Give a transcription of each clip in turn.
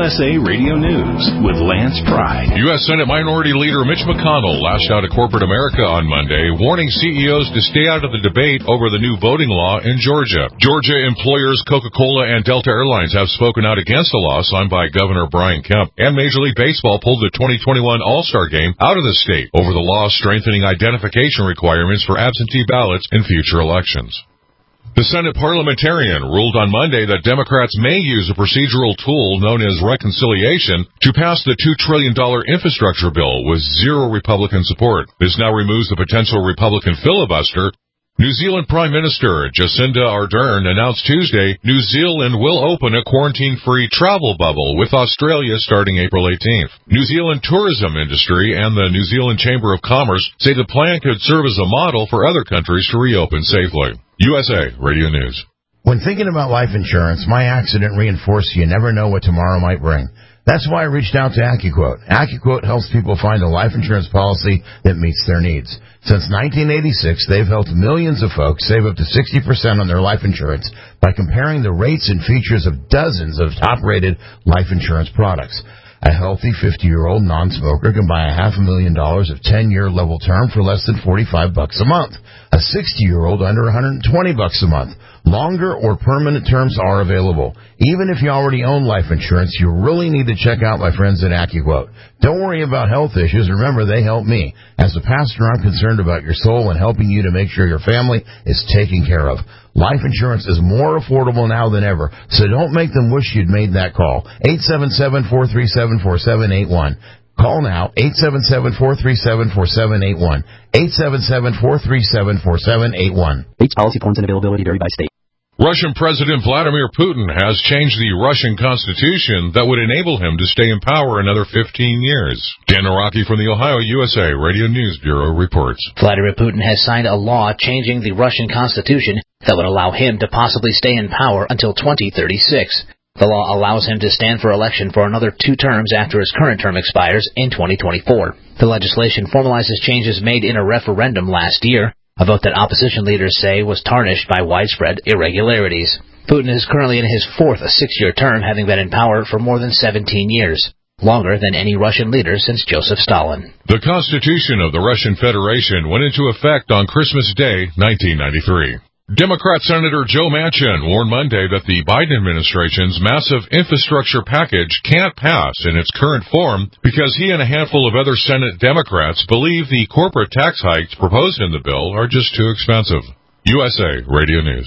USA Radio News with Lance Pry. U.S. Senate Minority Leader Mitch McConnell lashed out at corporate America on Monday, warning CEOs to stay out of the debate over the new voting law in Georgia. Georgia employers Coca-Cola and Delta Airlines have spoken out against a law signed by Governor Brian Kemp, and Major League Baseball pulled the 2021 All-Star Game out of the state over the law strengthening identification requirements for absentee ballots in future elections. The Senate parliamentarian ruled on Monday that Democrats may use a procedural tool known as reconciliation to pass the $2 trillion infrastructure bill with zero Republican support. This now removes the potential Republican filibuster. New Zealand Prime Minister Jacinda Ardern announced Tuesday New Zealand will open a quarantine-free travel bubble with Australia starting April 18th. New Zealand tourism industry and the New Zealand Chamber of Commerce say the plan could serve as a model for other countries to reopen safely. USA Radio News. When thinking about life insurance, my accident reinforced you never know what tomorrow might bring. That's why I reached out to AccuQuote. AccuQuote helps people find a life insurance policy that meets their needs. Since 1986, they've helped millions of folks save up to 60% on their life insurance by comparing the rates and features of dozens of top-rated life insurance products. A healthy 50-year-old non-smoker can buy $500,000 of 10-year level term for less than $45 a month. A 60-year-old under $120 a month. Longer or permanent terms are available. Even if you already own life insurance, you really need to check out my friends at AccuQuote. Don't worry about health issues. Remember, they help me. As a pastor, I'm concerned about your soul and helping you to make sure your family is taken care of. Life insurance is more affordable now than ever, so don't make them wish you'd made that call. 877-437-4781. Call now, 877-437-4781. 877-437-4781. Each policy forms and availability vary by state. Russian President Vladimir Putin has changed the Russian constitution that would enable him to stay in power another 15 years. Dan Araki from the Ohio USA Radio News Bureau reports. Vladimir Putin has signed a law changing the Russian constitution that would allow him to possibly stay in power until 2036. The law allows him to stand for election for another 2 terms after his current term expires in 2024. The legislation formalizes changes made in a referendum last year, a vote that opposition leaders say was tarnished by widespread irregularities. Putin is currently in his 4th 6-year term, having been in power for more than 17 years, longer than any Russian leader since Joseph Stalin. The Constitution of the Russian Federation went into effect on Christmas Day, 1993. Democrat Senator Joe Manchin warned Monday that the Biden administration's massive infrastructure package can't pass in its current form because he and a handful of other Senate Democrats believe the corporate tax hikes proposed in the bill are just too expensive. USA Radio News.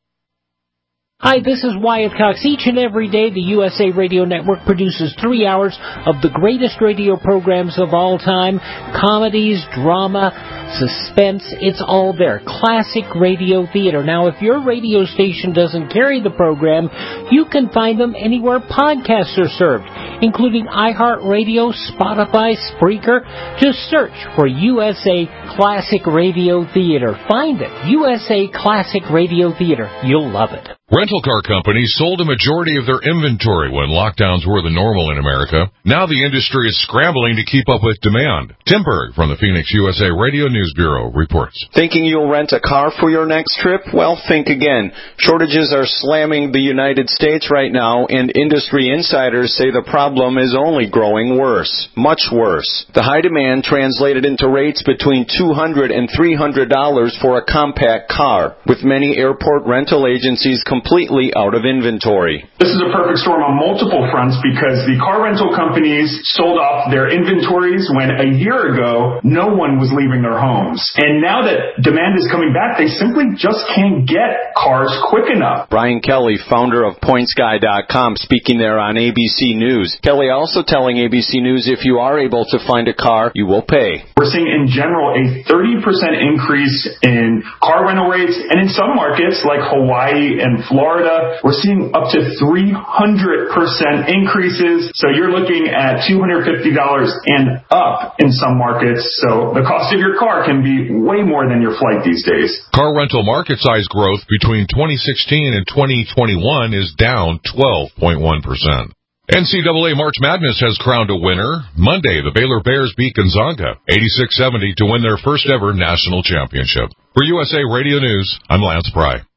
Hi, this is Wyatt Cox. Each and every day, the USA Radio Network produces 3 hours of the greatest radio programs of all time. Comedies, drama, suspense, it's all there. Classic radio theater. Now, if your radio station doesn't carry the program, you can find them anywhere podcasts are served, including iHeartRadio, Spotify, Spreaker. Just search for USA Classic Radio Theater. Find it. USA Classic Radio Theater. You'll love it. Rental car companies sold a majority of their inventory when lockdowns were the normal in America. Now the industry is scrambling to keep up with demand. Tim Berg from the Phoenix USA Radio News Bureau reports. Thinking you'll rent a car for your next trip? Well, think again. Shortages are slamming the United States right now, and industry insiders say the problem is only growing worse. Much worse. The high demand translated into rates between $200 and $300 for a compact car, with many airport rental agencies completely out of inventory. This is a perfect storm on multiple fronts because the car rental companies sold off their inventories when a year ago no one was leaving their homes. And now that demand is coming back, they simply just can't get cars quick enough. Brian Kelly, founder of PointsGuy.com, speaking there on ABC News. Kelly also telling ABC News if you are able to find a car, you will pay. We're seeing in general a 30% increase in car rental rates, and in some markets like Hawaii and Florida, we're seeing up to 300% increases. So you're looking at $250 and up in some markets. So the cost of your car can be way more than your flight these days. Car rental market size growth between 2016 and 2021 is down 12.1%. NCAA March Madness has crowned a winner. Monday, the Baylor Bears beat Gonzaga 86-70 to win their first ever national championship. For USA Radio News, I'm Lance Pry.